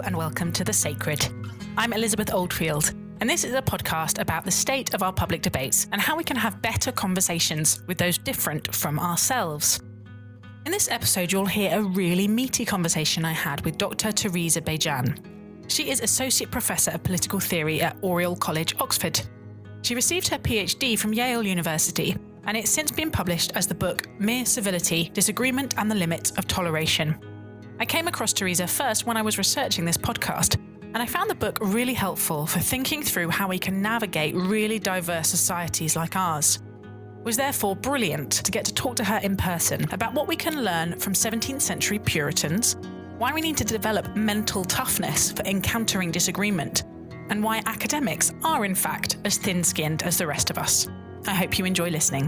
and welcome to The Sacred. I'm Elizabeth Oldfield, and this is a podcast about the state of our public debates and how we can have better conversations with those different from ourselves. In this episode, you'll hear a really meaty conversation I had with Dr. Teresa Bejan. She is Associate Professor of Political Theory at Oriel College, Oxford. She received her PhD from Yale University, and it's since been published as the book Mere Civility, Disagreement and the Limits of Toleration. I came across Teresa first when I was researching this podcast, and I found the book really helpful for thinking through how we can navigate really diverse societies like ours. It was therefore brilliant to get to talk to her in person about what we can learn from 17th century Puritans, why we need to develop mental toughness for encountering disagreement, and why academics are in fact as thin-skinned as the rest of us. I hope you enjoy listening.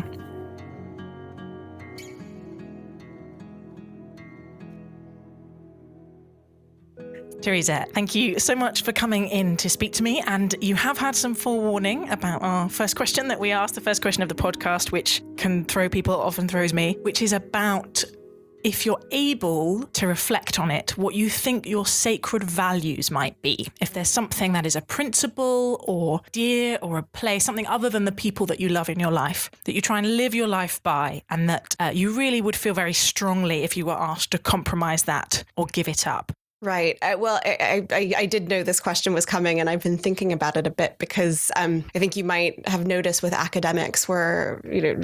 Teresa, thank you so much for coming in to speak to me. And you have had some forewarning about our first question that we asked, the first question of the podcast, which can throw people, often throws me, which is about if you're able to reflect on it, what you think your sacred values might be. If there's something that is a principle or idea or a place, something other than the people that you love in your life, that you try and live your life by, and that you really would feel very strongly if you were asked to compromise that or give it up. Right. Well, I did know this question was coming, and I've been thinking about it a bit because I think you might have noticed with academics we're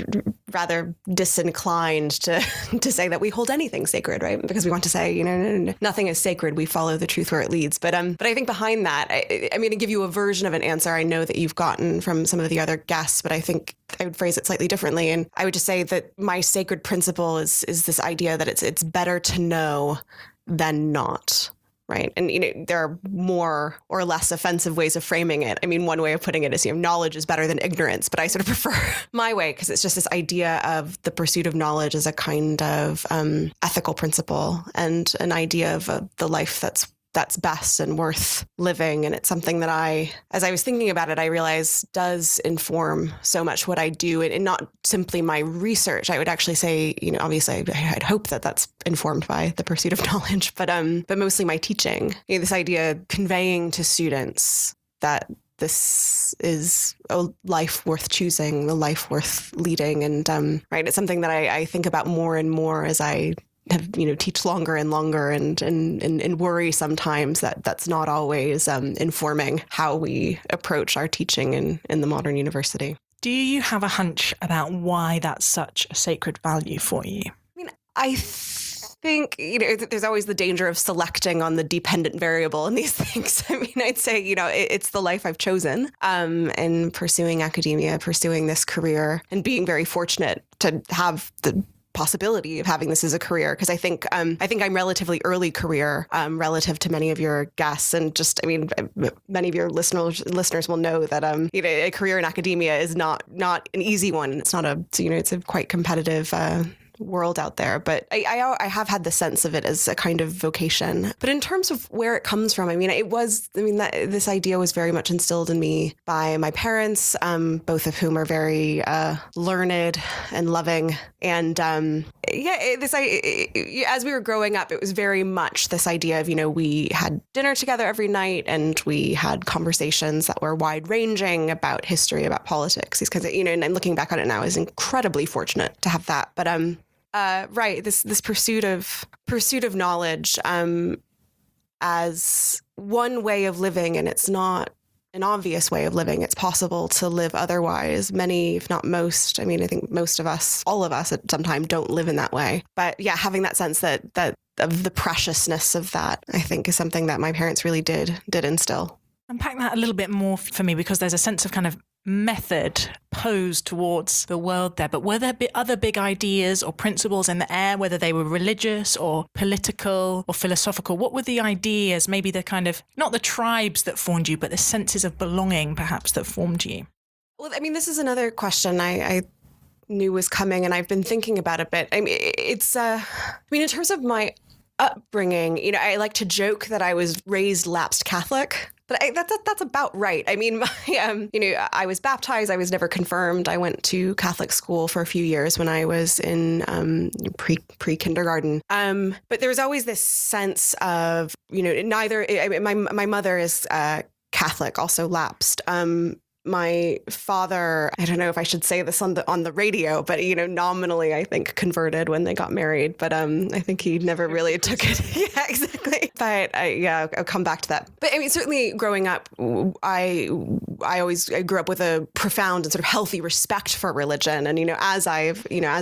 rather disinclined to say that we hold anything sacred, right? Because we want to say no, nothing is sacred. We follow the truth where it leads. But I think behind that, I'm going to give you a version of an answer I know that you've gotten from some of the other guests, but I think I would phrase it slightly differently. And I would just say that my sacred principle is this idea that it's better to know than not, right? And, there are more or less offensive ways of framing it. I mean, one way of putting it is, knowledge is better than ignorance, but I sort of prefer my way because it's just this idea of the pursuit of knowledge as a kind of ethical principle and an idea of the life that's best and worth living. And it's something that as I was thinking about it, I realized does inform so much what I do, and not simply my research. I would actually say, obviously I'd hope that that's informed by the pursuit of knowledge, but mostly my teaching. This idea conveying to students that this is a life worth choosing, a life worth leading. And right, it's something that I think about more and more as I have, teach longer and longer and worry sometimes that that's not always informing how we approach our teaching in the modern university. Do you have a hunch about why that's such a sacred value for you? I think, there's always the danger of selecting on the dependent variable in these things. I'd say, it's the life I've chosen in pursuing academia, pursuing this career, and being very fortunate to have the possibility of having this as a career, because I think I'm relatively early career relative to many of your guests, and many of your listeners will know that a career in academia is not an easy one. It's not it's a quite competitive world out there, but I have had the sense of it as a kind of vocation. But in terms of where it comes from, this idea was very much instilled in me by my parents, both of whom are very learned and loving. And as we were growing up, it was very much this idea of, we had dinner together every night, and we had conversations that were wide ranging about history, about politics, these kinds of, and looking back on it now, I was incredibly fortunate to have that. But right, this pursuit of knowledge as one way of living, and it's not an obvious way of living. It's possible to live otherwise. Many, if not most, I think most of us, all of us at some time, don't live in that way. But yeah, having that sense that of the preciousness of that, I think, is something that my parents really did instill. Unpack that a little bit more for me, because there's a sense of kind of method posed towards the world there. But were there other big ideas or principles in the air, whether they were religious or political or philosophical? What were the ideas, maybe the kind of, not the tribes that formed you, but the senses of belonging perhaps that formed you? Well, this is another question I knew was coming, and I've been thinking about it a bit. It's in terms of my upbringing, I like to joke that I was raised lapsed Catholic. But that's about right. I mean, I was baptized. I was never confirmed. I went to Catholic school for a few years when I was in pre-kindergarten. But there was always this sense of, my mother is Catholic, also lapsed. My father, I don't know if I should say this on the radio, but nominally I think converted when they got married, but I think he never really took it. Yeah, exactly. But I'll come back to that. But I mean, certainly growing up, I grew up with a profound and sort of healthy respect for religion, and as I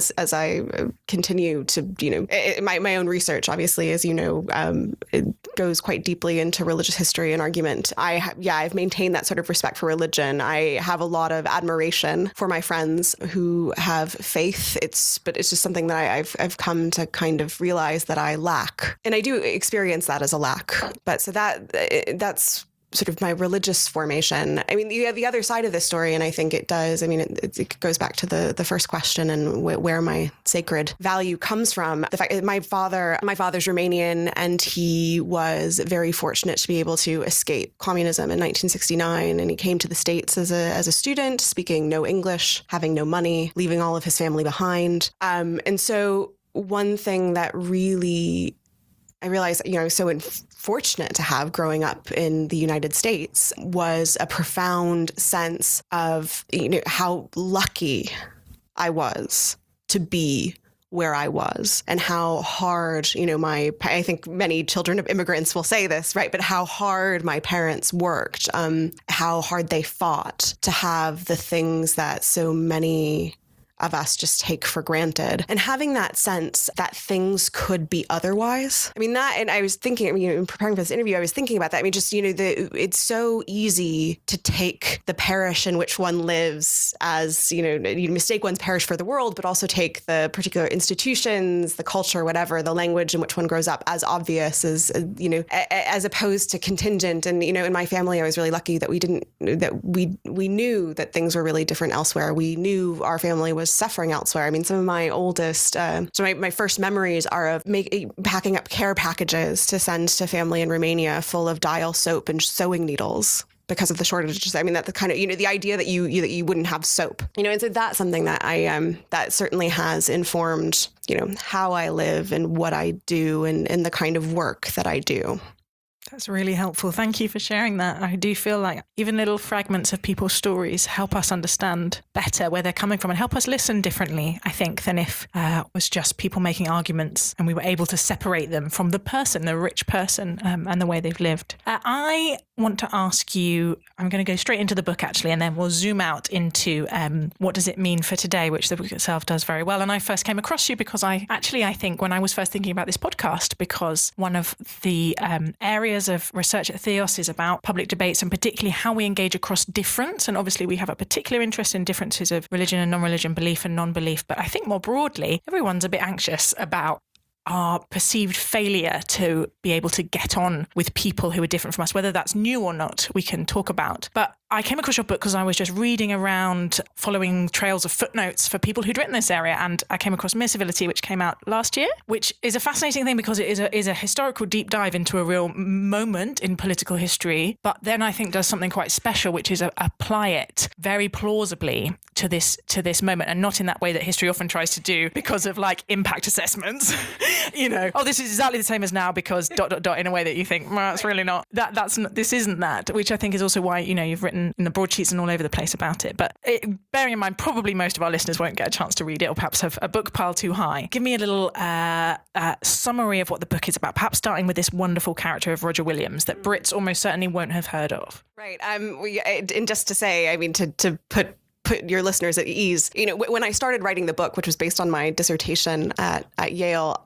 continue to my own research, obviously, as it goes quite deeply into religious history and argument. I've maintained that sort of respect for religion. I have a lot of admiration for my friends who have faith. But it's just something that I've come to kind of realize that I lack, and I do experience that as a lack. But so that's sort of my religious formation. I mean, the other side of this story, and I think it does, I mean, it goes back to the first question and where my sacred value comes from. The fact that my father's Romanian, and he was very fortunate to be able to escape communism in 1969. And he came to the States as a student, speaking no English, having no money, leaving all of his family behind. And so one thing that really I realized, I was so fortunate to have growing up in the United States was a profound sense of, how lucky I was to be where I was, and how hard, I think many children of immigrants will say this, right? But how hard my parents worked, how hard they fought to have the things that so many of us just take for granted, and having that sense that things could be otherwise. I mean, that, and I was thinking, in preparing for this interview, I was thinking about that. I mean, just, it's so easy to take the parish in which one lives as, you mistake one's parish for the world, but also take the particular institutions, the culture, whatever, the language in which one grows up as obvious as, as opposed to contingent. And, in my family, I was really lucky that we knew that things were really different elsewhere. We knew our family was suffering elsewhere. I mean, some of my oldest, my first memories are of packing up care packages to send to family in Romania full of Dial soap and sewing needles because of the shortages. I mean, that the kind of, the idea that you wouldn't have soap, and so that's something that that certainly has informed, how I live and what I do and the kind of work that I do. That's really helpful. Thank you for sharing that. I do feel like even little fragments of people's stories help us understand better where they're coming from and help us listen differently, I think, than if it was just people making arguments and we were able to separate them from the person, the rich person, and the way they've lived. I want to ask you, I'm going to go straight into the book actually, and then we'll zoom out into what does it mean for today, which the book itself does very well. And I first came across you because I think when I was first thinking about this podcast, because one of the areas of research at Theos is about public debates and particularly how we engage across difference. And obviously we have a particular interest in differences of religion and non-religion, belief and non-belief. But I think more broadly, everyone's a bit anxious about our perceived failure to be able to get on with people who are different from us, whether that's new or not, we can talk about. But I came across your book because I was just reading around, following trails of footnotes for people who'd written this area. And I came across Mere Civility, which came out last year, which is a fascinating thing because it is a historical deep dive into a real moment in political history. But then I think does something quite special, which is apply it very plausibly to this moment, and not in that way that history often tries to do because of like impact assessments. This is exactly the same as now because ... in a way that you think, well, it's really not. This isn't that, which I think is also why, you've written in the broadsheets and all over the place about it. But bearing in mind, probably most of our listeners won't get a chance to read it or perhaps have a book pile too high. Give me a little summary of what the book is about, perhaps starting with this wonderful character of Roger Williams that Brits almost certainly won't have heard of. Right. And just to say, I mean, to put your listeners at ease, when I started writing the book, which was based on my dissertation at Yale,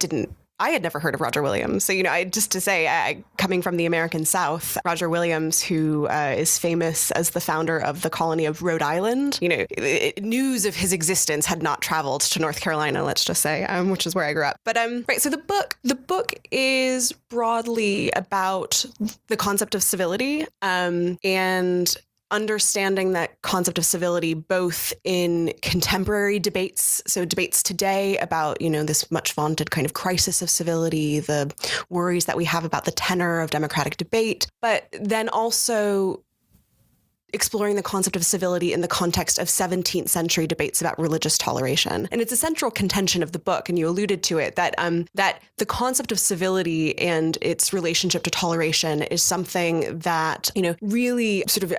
I had never heard of Roger Williams. So, just to say, coming from the American South, Roger Williams, who is famous as the founder of the colony of Rhode Island, news of his existence had not traveled to North Carolina, let's just say, which is where I grew up. But right, so the book is broadly about the concept of civility, and understanding that concept of civility both in contemporary debates, so debates today about, this much vaunted kind of crisis of civility, the worries that we have about the tenor of democratic debate, but then also exploring the concept of civility in the context of 17th century debates about religious toleration. And it's a central contention of the book, and you alluded to it, that the concept of civility and its relationship to toleration is something that, really sort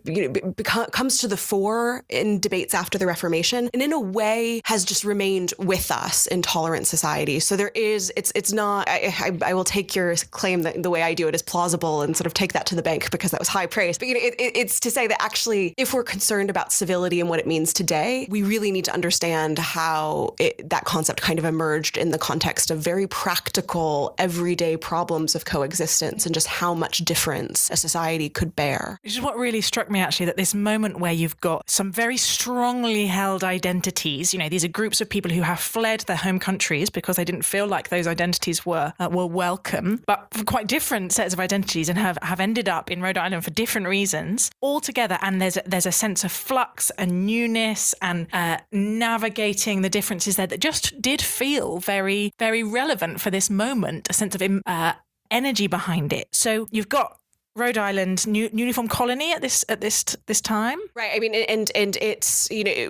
of comes to the fore in debates after the Reformation, and in a way has just remained with us in tolerant society. So there is, it's not, I will take your claim that the way I do it is plausible and sort of take that to the bank because that was high praise. But, it's to say that actually, if we're concerned about civility and what it means today, we really need to understand how that concept kind of emerged in the context of very practical, everyday problems of coexistence and just how much difference a society could bear. Which is what really struck me, actually, that this moment where you've got some very strongly held identities, these are groups of people who have fled their home countries because they didn't feel like those identities were welcome, but for quite different sets of identities, and have ended up in Rhode Island for different reasons, all together. And there's a sense of flux and newness and navigating the differences there that just did feel very, very relevant for this moment, a sense of energy behind it. So you've got Rhode Island newly formed colony at this time, right? I mean, and it's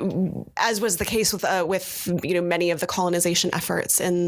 as was the case with many of the colonization efforts in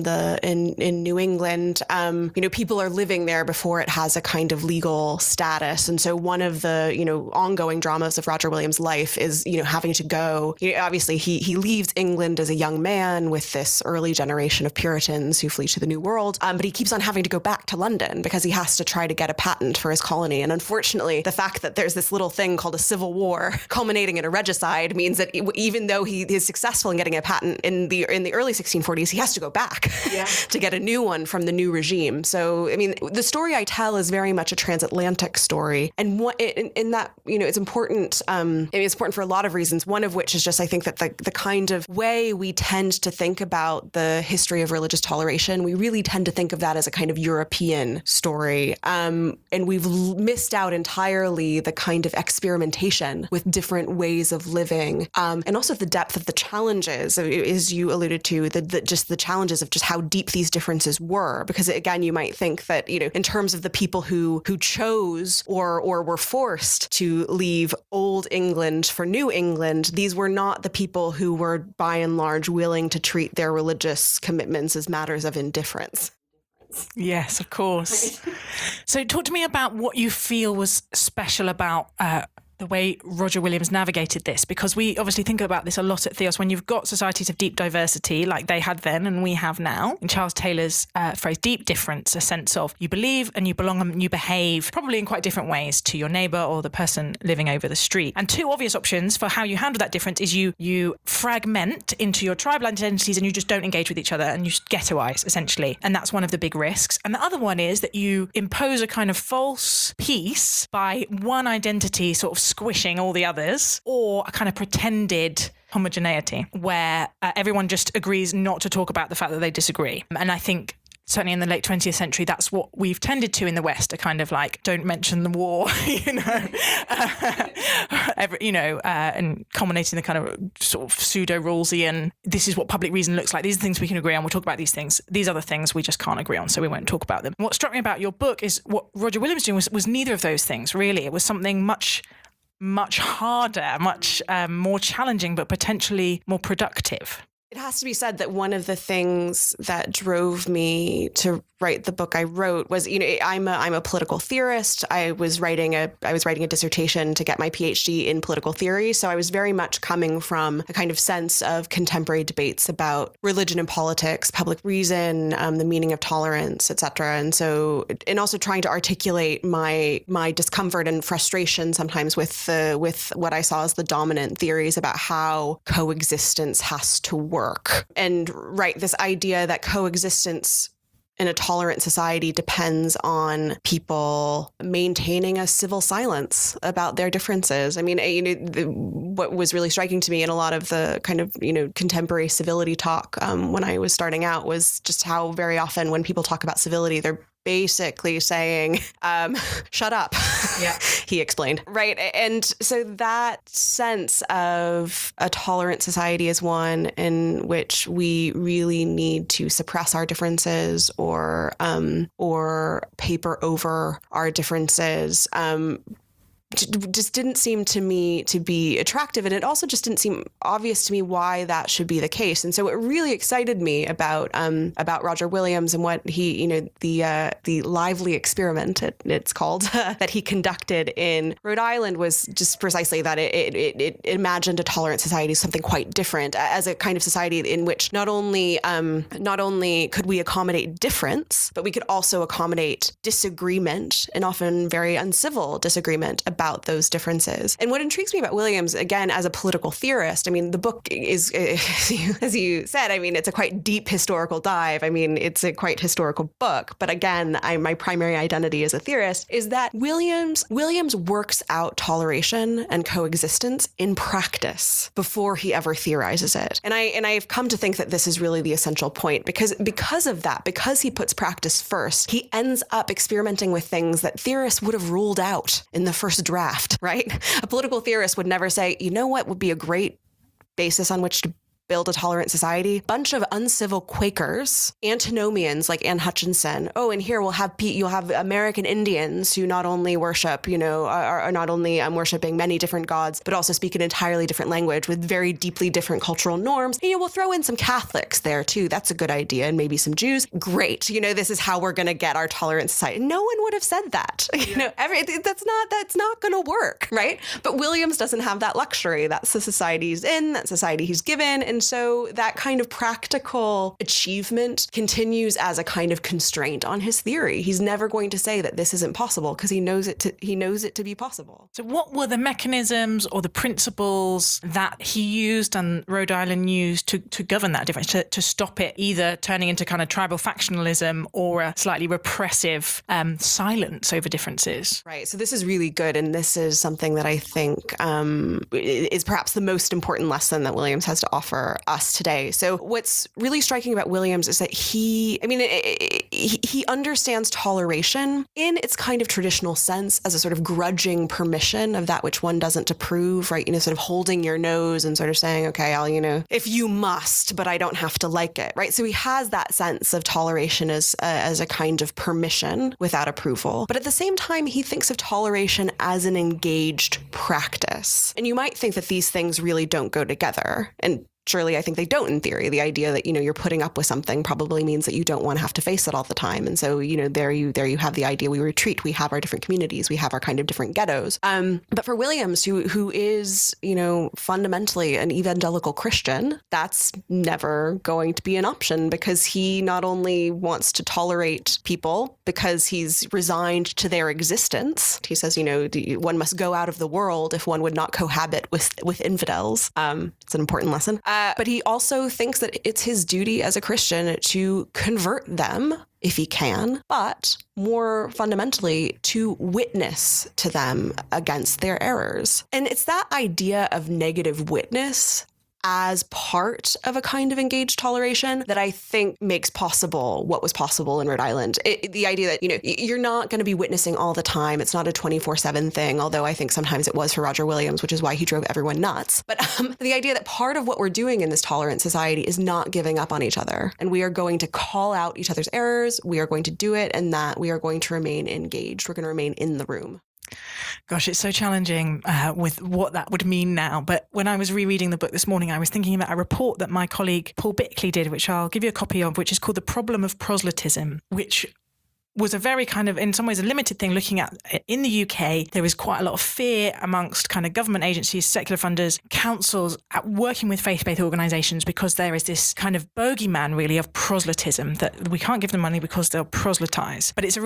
New England. People are living there before it has a kind of legal status, and so one of the ongoing dramas of Roger Williams' life is having to go. Obviously, he leaves England as a young man with this early generation of Puritans who flee to the New World, but he keeps on having to go back to London because he has to try to get a patent for his colony. And unfortunately, the fact that there's this little thing called a civil war culminating in a regicide means that even though he is successful in getting a patent in the early 1640s, he has to go back to get a new one from the new regime. So, I mean, the story I tell is very much a transatlantic story. And in that, it's important. It's important for a lot of reasons, one of which is just, I think, that the kind of way we tend to think about the history of religious toleration, we really tend to think of that as a kind of European story. And we've missed out entirely the kind of experimentation with different ways of living, and also the depth of the challenges, as you alluded to, the challenges of just how deep these differences were. Because again, you might think that, in terms of the people who chose or were forced to leave old England for New England, these were not the people who were by and large willing to treat their religious commitments as matters of indifference. Yes, of course. So talk to me about what you feel was special about the way Roger Williams navigated this, because we obviously think about this a lot at Theos when you've got societies of deep diversity like they had then and we have now. In Charles Taylor's phrase, deep difference, a sense of you believe and you belong and you behave probably in quite different ways to your neighbour or the person living over the street. And two obvious options for how you handle that difference is you fragment into your tribal identities and you just don't engage with each other and you ghettoise, essentially. And that's one of the big risks. And the other one is that you impose a kind of false peace by one identity sort of squishing all the others, or a kind of pretended homogeneity where everyone just agrees not to talk about the fact that they disagree. And I think certainly in the late 20th century, that's what we've tended to in the West, a kind of like, don't mention the war, and culminating the kind of sort of pseudo-Rawlsian, this is what public reason looks like. These are things we can agree on. We'll talk about these things. These other things we just can't agree on, so we won't talk about them. What struck me about your book is what Roger Williams doing was neither of those things, really. It was something much harder, much more challenging, but potentially more productive. It has to be said that one of the things that drove me to write the book I wrote was, I'm a political theorist. I was writing a dissertation to get my PhD in political theory. So I was very much coming from a kind of sense of contemporary debates about religion and politics, public reason, the meaning of tolerance, et cetera. And also trying to articulate my discomfort and frustration sometimes with what I saw as the dominant theories about how coexistence has to work. And this idea that coexistence in a tolerant society depends on people maintaining a civil silence about their differences. I mean, what was really striking to me in a lot of the kind of, contemporary civility talk when I was starting out was just how very often when people talk about civility, they're basically saying, shut up, Yeah. he explained. Right. And so that sense of a tolerant society is one in which we really need to suppress our differences or paper over our differences. Just didn't seem to me to be attractive. And it also just didn't seem obvious to me why that should be the case. And so it really excited me about Roger Williams and what he, the lively experiment, it's called, that he conducted in Rhode Island was just precisely that it imagined a tolerant society as something quite different, as a kind of society in which not only could we accommodate difference, but we could also accommodate disagreement, and often very uncivil disagreement about those differences. And what intrigues me about Williams, again, as a political theorist, I mean, the book is, as you said, I mean, it's a quite deep historical dive. I mean, it's a quite historical book. But again, my primary identity as a theorist is that Williams works out toleration and coexistence in practice before he ever theorizes it. And I've come to think that this is really the essential point, because of that, because he puts practice first, he ends up experimenting with things that theorists would have ruled out in the first draft, right? A political theorist would never say, you know what would be a great basis on which to build a tolerant society? Bunch of uncivil Quakers, antinomians like Anne Hutchinson. Oh, and here you'll have American Indians who not only worship, are not only worshiping many different gods, but also speak an entirely different language with very deeply different cultural norms. And we'll throw in some Catholics there too. That's a good idea. And maybe some Jews. Great. This is how we're going to get our tolerant society. No one would have said that. That's not going to work, right? But Williams doesn't have that luxury. That's the society he's in, that society he's given. And so that kind of practical achievement continues as a kind of constraint on his theory. He's never going to say that this isn't possible because he knows it to be possible. So what were the mechanisms or the principles that he used and Rhode Island used to govern that difference, to stop it either turning into kind of tribal factionalism or a slightly repressive silence over differences? Right. So this is really good. And this is something that I think is perhaps the most important lesson that Williams has to offer us today. So what's really striking about Williams is that he understands toleration in its kind of traditional sense as a sort of grudging permission of that which one doesn't approve, right? Sort of holding your nose and sort of saying, okay, I'll, if you must, but I don't have to like it, right? So he has that sense of toleration as a kind of permission without approval. But at the same time, he thinks of toleration as an engaged practice. And you might think that these things really don't go together. And surely I think they don't in theory. The idea that, you're putting up with something probably means that you don't want to have to face it all the time. And so, there you have the idea. We retreat. We have our different communities. We have our kind of different ghettos. But for Williams, who is, fundamentally an evangelical Christian, that's never going to be an option, because he not only wants to tolerate people because he's resigned to their existence. He says, one must go out of the world if one would not cohabit with infidels. It's an important lesson. But he also thinks that it's his duty as a Christian to convert them if he can, but more fundamentally, to witness to them against their errors. And it's that idea of negative witness as part of a kind of engaged toleration that I think makes possible what was possible in Rhode Island. The idea that, you're not going to be witnessing all the time. It's not a 24/7 thing, although I think sometimes it was for Roger Williams, which is why he drove everyone nuts. But the idea that part of what we're doing in this tolerant society is not giving up on each other. And we are going to call out each other's errors. We are going to do it, and that we are going to remain engaged. We're going to remain in the room. Gosh, it's so challenging with what that would mean now. But when I was rereading the book this morning, I was thinking about a report that my colleague Paul Bickley did, which I'll give you a copy of, which is called The Problem of Proselytism, which was a very kind of, in some ways, a limited thing looking at in the UK. There was quite a lot of fear amongst kind of government agencies, secular funders, councils at working with faith-based organisations, because there is this kind of bogeyman really of proselytism, that we can't give them money because they'll proselytise. But it's a really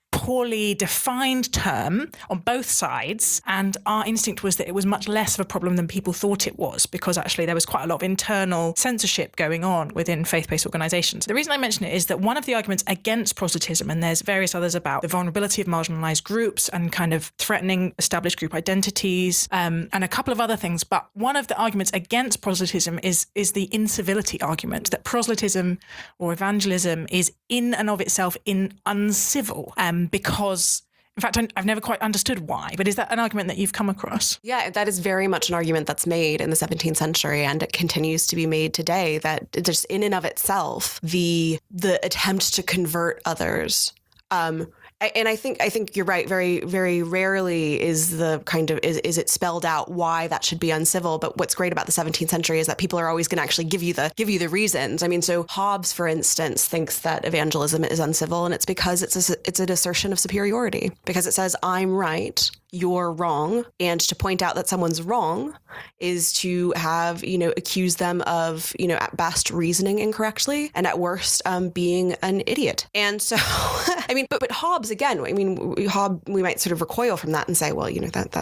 poorly defined term on both sides, and our instinct was that it was much less of a problem than people thought it was, because actually there was quite a lot of internal censorship going on within faith-based organizations. The reason I mention it is that one of the arguments against proselytism, and there's various others about the vulnerability of marginalized groups and kind of threatening established group identities, and a couple of other things, but one of the arguments against proselytism is the incivility argument, that proselytism or evangelism is in and of itself uncivil, because, in fact, I've never quite understood why, but is that an argument that you've come across? Yeah, that is very much an argument that's made in the 17th century, and it continues to be made today, that just in and of itself, the attempt to convert others, and I think you're right. Very, very rarely is it spelled out why that should be uncivil. But what's great about the 17th century is that people are always going to actually give you the reasons. I mean, so Hobbes, for instance, thinks that evangelism is uncivil, and it's because it's an assertion of superiority, because it says I'm right, you're wrong, and to point out that someone's wrong is to have accuse them of at best reasoning incorrectly, and at worst being an idiot. And so I mean, but Hobbes, again, I mean, we might sort of recoil from that and say, well,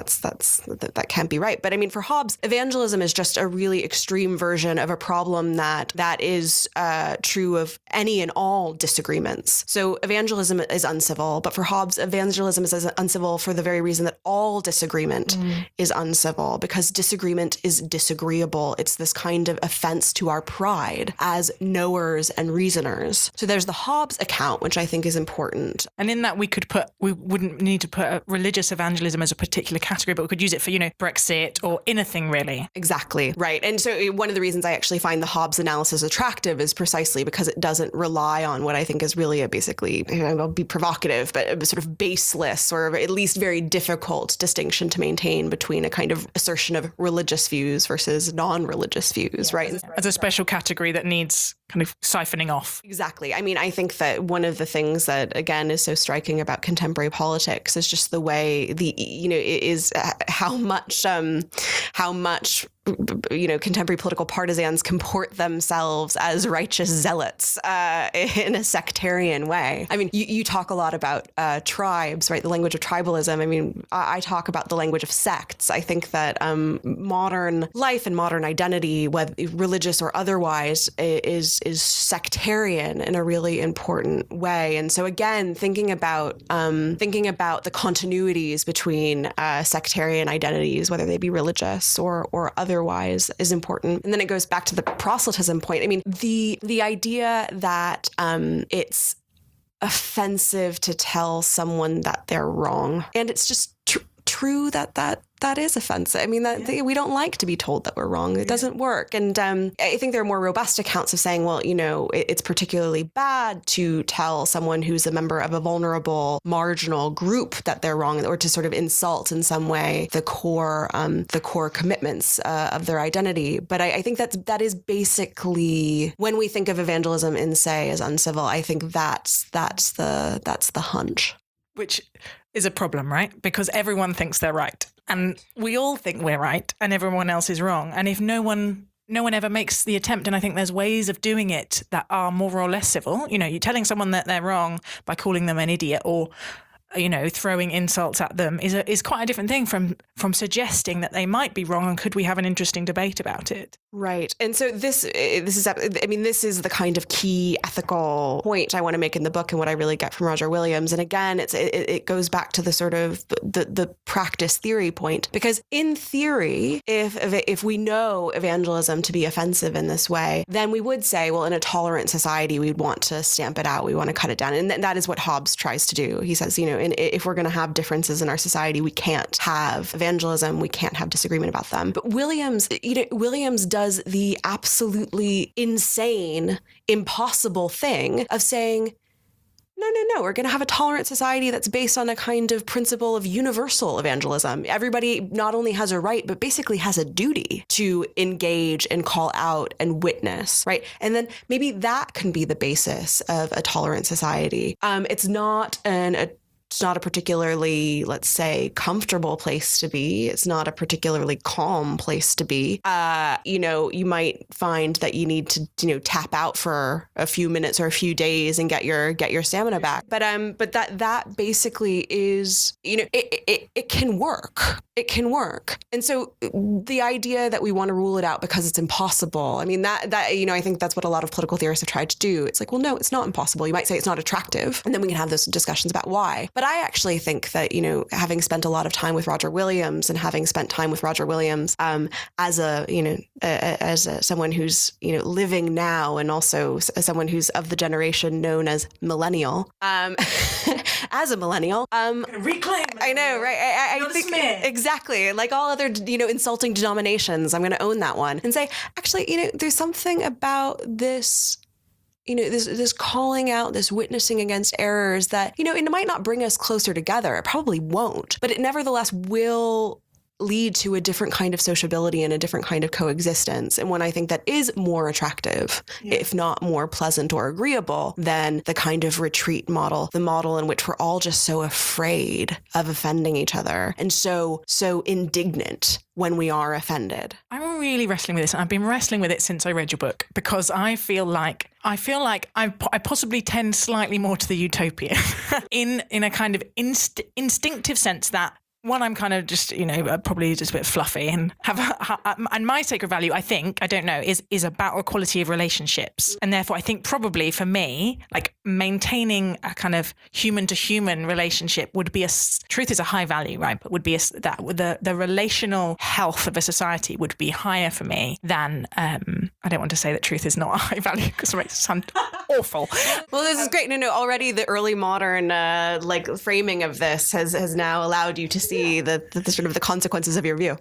that can't be right. But I mean, for Hobbes, evangelism is just a really extreme version of a problem that is true of any and all disagreements. So evangelism is uncivil, but for Hobbes, evangelism is uncivil for the very reason that all disagreement is uncivil, because disagreement is disagreeable. It's this kind of offense to our pride as knowers and reasoners. So there's the Hobbes account, which I think is important. And in that we wouldn't need to put religious evangelism as a particular category, but we could use it for, Brexit or anything really. Exactly. Right. And so one of the reasons I actually find the Hobbes analysis attractive is precisely because it doesn't rely on what I think is really I'll be provocative, but a sort of baseless or at least very difficult distinction to maintain between a kind of assertion of religious views versus non-religious views, right? As a special category that needs kind of siphoning off. Exactly. I mean, I think that one of the things that, again, is so striking about contemporary politics is just the way how much contemporary political partisans comport themselves as righteous zealots in a sectarian way. I mean, you talk a lot about tribes, right? The language of tribalism. I mean, I talk about the language of sects. I think that modern life and modern identity, whether religious or otherwise, is sectarian in a really important way. And so again, thinking about the continuities between sectarian identities, whether they be religious or otherwise, is important. And then it goes back to the proselytism point. I mean, the idea that it's offensive to tell someone that they're wrong, and it's just true that is offensive. I mean, we don't like to be told that we're wrong. It doesn't work. And I think there are more robust accounts of saying, well, it's particularly bad to tell someone who's a member of a vulnerable, marginal group that they're wrong, or to sort of insult in some way the core commitments of their identity. But I think that is basically, when we think of evangelism in se as uncivil, I think that's the hunch. Which is a problem, right? Because everyone thinks they're right. And we all think we're right and everyone else is wrong. And if no one ever makes the attempt, and I think there's ways of doing it that are more or less civil. You're telling someone that they're wrong by calling them an idiot or throwing insults at them is quite a different thing from suggesting that they might be wrong, and could we have an interesting debate about it? Right. And so this is the kind of key ethical point I want to make in the book, and what I really get from Roger Williams. And again, it goes back to the sort of the practice theory point, because in theory, if we know evangelism to be offensive in this way, then we would say, well, in a tolerant society, we'd want to stamp it out. We want to cut it down. And that is what Hobbes tries to do. He says, if we're going to have differences in our society, we can't have evangelism. We can't have disagreement about them. But Williams does the absolutely insane, impossible thing of saying, no, we're going to have a tolerant society that's based on a kind of principle of universal evangelism. Everybody not only has a right, but basically has a duty to engage and call out and witness, right? And then maybe that can be the basis of a tolerant society. It's not It's not a particularly, let's say, comfortable place to be. It's not a particularly calm place to be. You might find that you need to, tap out for a few minutes or a few days and get your stamina back. But that basically is, it can work. It can work. And so the idea that we want to rule it out because it's impossible, I mean, that I think that's what a lot of political theorists have tried to do. It's like, well, no, it's not impossible. You might say it's not attractive, and then we can have those discussions about why. But I actually think that, having spent a lot of time with Roger Williams and having spent time with Roger Williams as someone who's, living now, and also someone who's of the generation known as millennial, as a millennial, reclaim. I know, right? I think exactly like all other, insulting denominations. I'm going to own that one and say, actually, there's something about this, this calling out, this witnessing against errors that, it might not bring us closer together. It probably won't, but it nevertheless will lead to a different kind of sociability and a different kind of coexistence. And one I think that is more attractive, if not more pleasant or agreeable than the kind of retreat model, the model in which we're all just so afraid of offending each other and so indignant when we are offended. I'm really wrestling with this, and I've been wrestling with it since I read your book, because I feel like I possibly tend slightly more to the utopian in a kind of instinctive sense that, one, I'm kind of just, probably just a bit fluffy and and my sacred value, I think, I don't know, is about equality of relationships. And therefore, I think probably for me, like maintaining a kind of human to human relationship would be truth is a high value, right? But would be the relational health of a society would be higher for me than, I don't want to say that truth is not a high value because it makes it sound awful. Well, this is great. No, already the early modern, framing of this has now allowed you to see the sort of the consequences of your view.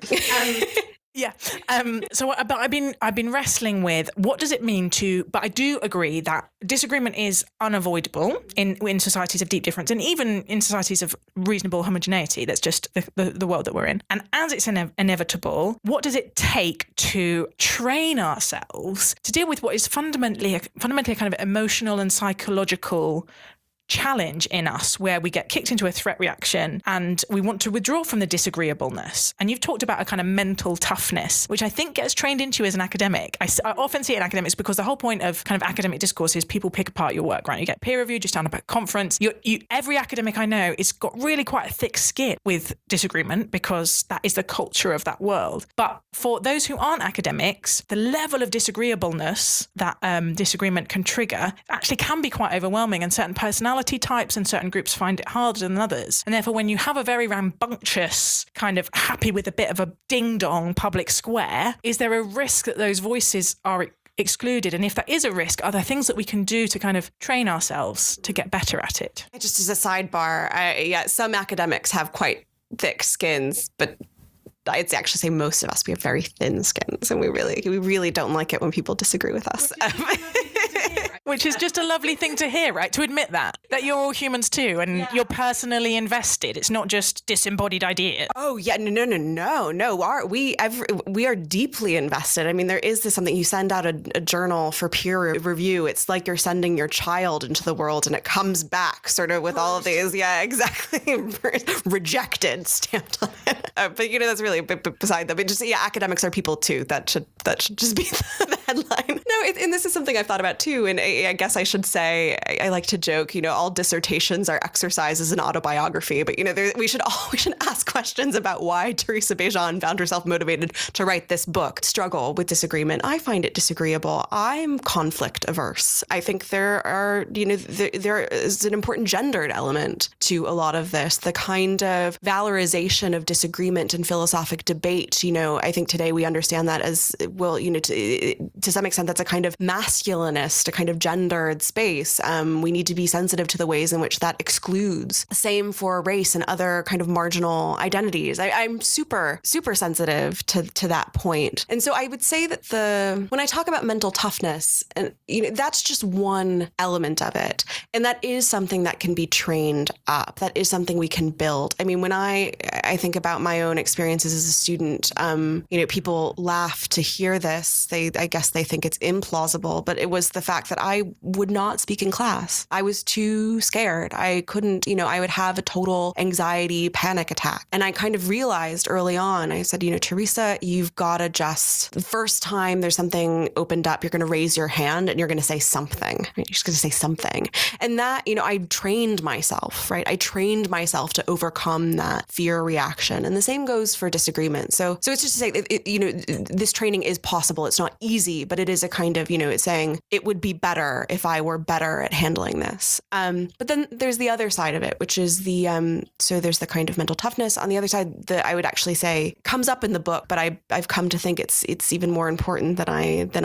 But I've been wrestling with what does it mean but I do agree that disagreement is unavoidable in societies of deep difference, and even in societies of reasonable homogeneity. That's just the world that we're in. And as it's inevitable, what does it take to train ourselves to deal with what is fundamentally a kind of emotional and psychological challenge in us, where we get kicked into a threat reaction and we want to withdraw from the disagreeableness? And you've talked about a kind of mental toughness, which I think gets trained into as an academic. I often see it in academics because the whole point of kind of academic discourse is people pick apart your work, right? You get peer reviewed, you stand up at a conference. Every academic I know has got really quite a thick skin with disagreement because that is the culture of that world. But for those who aren't academics, the level of disagreeableness that disagreement can trigger actually can be quite overwhelming, and certain personalities types and certain groups find it harder than others. And therefore, when you have a very rambunctious, kind of happy with a bit of a ding-dong public square, is there a risk that those voices are excluded? And if that is a risk, are there things that we can do to kind of train ourselves to get better at it? Just as a sidebar, some academics have quite thick skins, but I'd actually say most of us, we have very thin skins, and we really don't like it when people disagree with us. Which is just a lovely thing to hear, right? To admit that you're all humans too, and you're personally invested. It's not just disembodied ideas. Oh yeah, no. We are deeply invested. I mean, there is something, you send out a journal for peer review. It's like you're sending your child into the world, and it comes back sort of with all of these, exactly, rejected stamped on it. But that's really beside them. But just academics are people too. That should just be the headline. No, and this is something I've thought about too, and I guess I should say, I like to joke, all dissertations are exercises in autobiography, but we should ask questions about why Teresa Bejan found herself motivated to write this book. Struggle with disagreement. I find it disagreeable. I'm conflict averse. I think there is an important gendered element to a lot of this, the kind of valorization of disagreement and philosophic debate. I think today we understand that as, well, to some extent, that's a kind of masculinist, a kind of gendered space. We need to be sensitive to the ways in which that excludes. Same for race and other kind of marginal identities. I'm super, super sensitive to that point. And so I would say that when I talk about mental toughness, and that's just one element of it. And that is something that can be trained up. That is something we can build. I mean, when I think about my own experiences as a student, people laugh to hear this. I guess they think it's implausible, but it was the fact that I would not speak in class. I was too scared. I couldn't, I would have a total anxiety panic attack. And I kind of realized early on, I said, Teresa, you've got to just, the first time there's something opened up, you're going to raise your hand and you're going to say something. You're just going to say something. And that, I trained myself, right? I trained myself to overcome that fear reaction. And the same goes for disagreement. So it's just to say, this training is possible. It's not easy, but it is a kind of, it's saying it would be better if I were better at handling this. But then there's the other side of it, which is so there's the kind of mental toughness. On the other side, that I would actually say comes up in the book, but I've come to think it's even more important than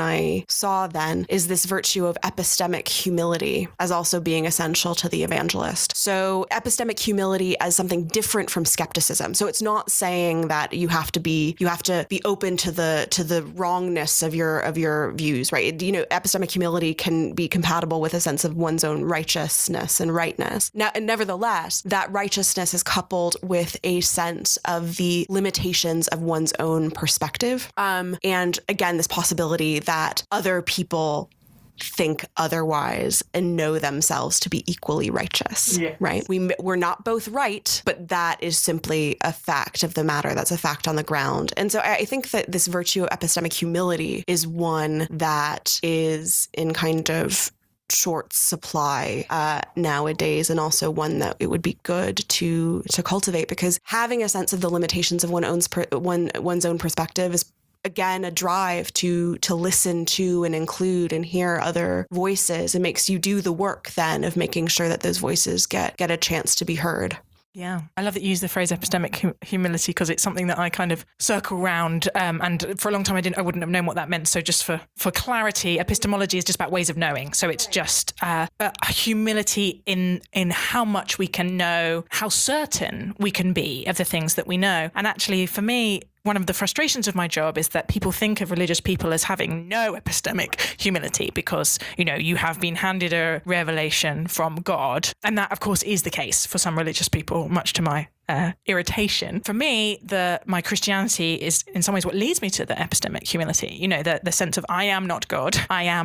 I saw then, is this virtue of epistemic humility as also being essential to the evangelist. So epistemic humility as something different from skepticism. So it's not saying that you have to be open to the wrongness of your views, right? Epistemic humility can be compatible with a sense of one's own righteousness and rightness. Now, and nevertheless, that righteousness is coupled with a sense of the limitations of one's own perspective. And again, this possibility that other people think otherwise and know themselves to be equally righteous, right? We're not both right, but that is simply a fact of the matter. That's a fact on the ground. And so I think that this virtue of epistemic humility is one that is in kind of short supply nowadays, and also one that it would be good to cultivate, because having a sense of the limitations of one's own perspective is, again, a drive to listen to and include and hear other voices. It makes you do the work then of making sure that those voices get a chance to be heard. Yeah, I love that you use the phrase epistemic humility, because it's something that I kind of circle round. And for a long time, I wouldn't have known what that meant. So just for clarity, epistemology is just about ways of knowing. So it's just a humility in how much we can know, how certain we can be of the things that we know. And actually, for me, one of the frustrations of my job is that people think of religious people as having no epistemic humility because, you have been handed a revelation from God. And that, of course, is the case for some religious people, much to my irritation. For me, my Christianity is in some ways what leads me to the epistemic humility. The sense of I am not God.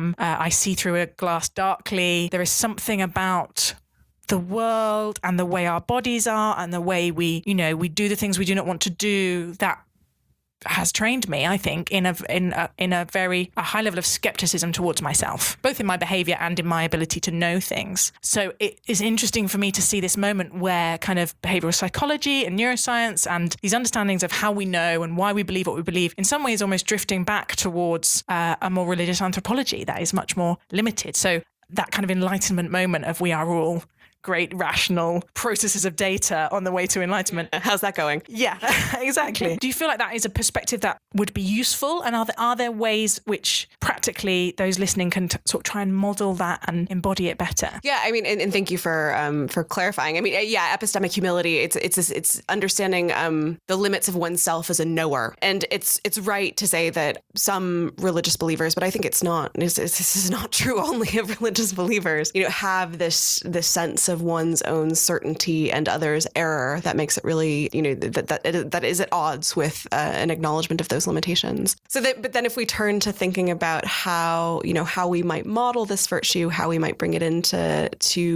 I see through a glass darkly. There is something about the world and the way our bodies are and the way we do the things we do not want to do that has trained me, I think, in a very high level of skepticism towards myself, both in my behavior and in my ability to know things. So it is interesting for me to see this moment where kind of behavioral psychology and neuroscience and these understandings of how we know and why we believe what we believe, in some ways almost drifting back towards a more religious anthropology that is much more limited. So that kind of enlightenment moment of we are all great rational processes of data on the way to enlightenment. How's that going? Yeah, exactly. Do you feel like that is a perspective that would be useful? And are there ways which practically those listening can sort of try and model that and embody it better? Yeah, I mean, and thank you for clarifying. I mean, yeah, epistemic humility. It's understanding the limits of oneself as a knower, and it's right to say that some religious believers, but I think it's not. This is not true only of religious believers. Have this sense of one's own certainty and others' error that makes it really, that is at odds with an acknowledgement of those limitations. But then if we turn to thinking about how we might model this virtue, how we might bring it into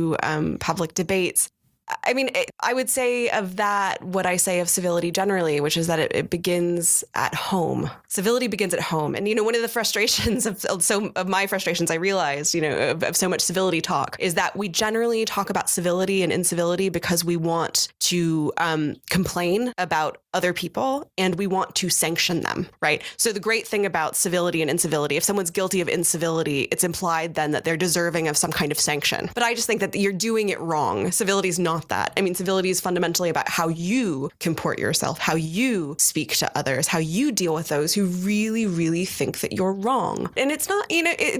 public debates, I mean, I would say of that what I say of civility generally, which is that it begins at home. Civility begins at home. And, one of the frustrations of my frustrations, I realized, of so much civility talk is that we generally talk about civility and incivility because we want to complain about other people and we want to sanction them, right? So the great thing about civility and incivility, if someone's guilty of incivility, it's implied then that they're deserving of some kind of sanction. But I just think that you're doing it wrong. Civility is not that. I mean, civility is fundamentally about how you comport yourself, how you speak to others, how you deal with those who really, really think that you're wrong. And it's not,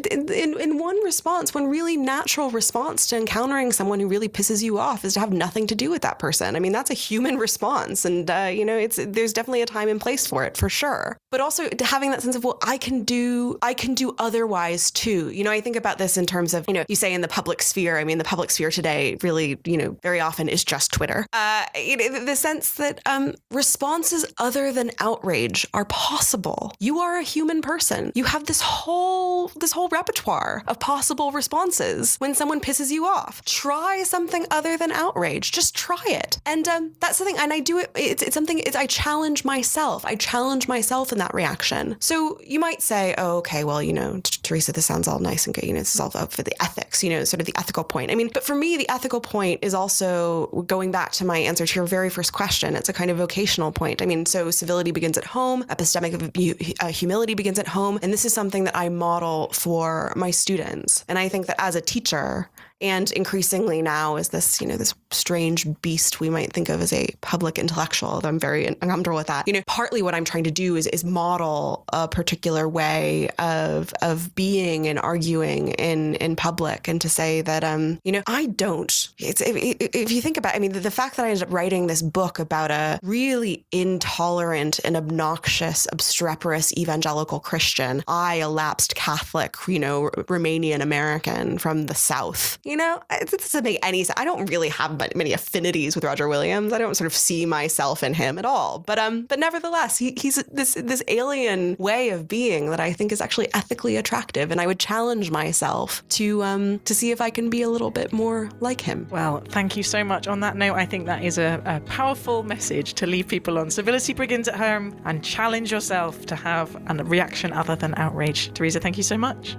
in one really natural response to encountering someone who really pisses you off is to have nothing to do with that person. I mean, that's a human response. And, there's definitely a time and place for it, for sure. But also having that sense of, well, I can do otherwise too. I think about this in terms of, you say in the public sphere. I mean, the public sphere today really, very very often is just Twitter. The sense that responses other than outrage are possible. You are a human person. You have this whole repertoire of possible responses when someone pisses you off. Try something other than outrage. Just try it. And that's the thing. And I do it. It's something. I challenge myself. I challenge myself in that reaction. So you might say, oh, okay, well, Teresa, this sounds all nice and good. This is all for the ethics, sort of the ethical point. I mean, but for me, the ethical point is also going back to my answer to your very first question. It's a kind of vocational point. I mean, so civility begins at home, epistemic humility begins at home. And this is something that I model for my students. And I think that as a teacher, and increasingly now is this, this strange beast we might think of as a public intellectual, although I'm very uncomfortable with that. Partly what I'm trying to do is model a particular way of being and arguing in public, and to say that, I don't. If you think about, the fact that I ended up writing this book about a really intolerant and obnoxious, obstreperous evangelical Christian, a lapsed Catholic, Romanian American from the South. It doesn't make any sense. I don't really have many affinities with Roger Williams. I don't sort of see myself in him at all. But nevertheless, he's this alien way of being that I think is actually ethically attractive, and I would challenge myself to see if I can be a little bit more like him. Well, thank you so much. On that note, I think that is a powerful message to leave people on. Civility begins at home, and challenge yourself to have a reaction other than outrage. Teresa, thank you so much.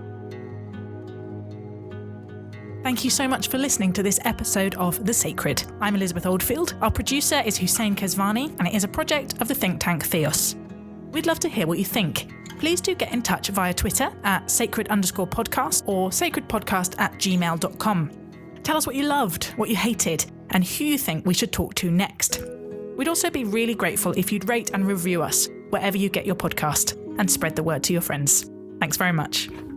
Thank you so much for listening to this episode of The Sacred. I'm Elizabeth Oldfield. Our producer is Hussein Kezvani, and it is a project of the think tank Theos. We'd love to hear what you think. Please do get in touch via Twitter at sacred_podcast or sacredpodcast@gmail.com. Tell us what you loved, what you hated, and who you think we should talk to next. We'd also be really grateful if you'd rate and review us wherever you get your podcast, and spread the word to your friends. Thanks very much.